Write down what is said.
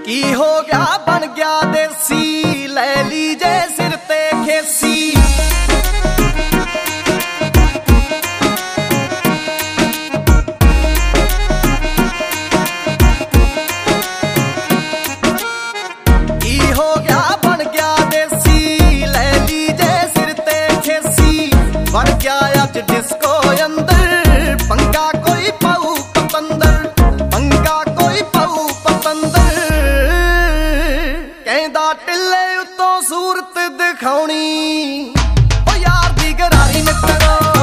की हो गया बन गया देसी, ले लीजे सिर ते खेसी। की हो गया बन गया देसी, ले लीजे सिर ते खेसी। बन गया अज डिस्को अंदर, पंगा कोई पाऊ पतंदर, पंगा कोई पाऊ पतंदर। कहंदा टिल्ले उत्तों सूरत दिखाउणी, ओ यार दी गरारी मित्रो।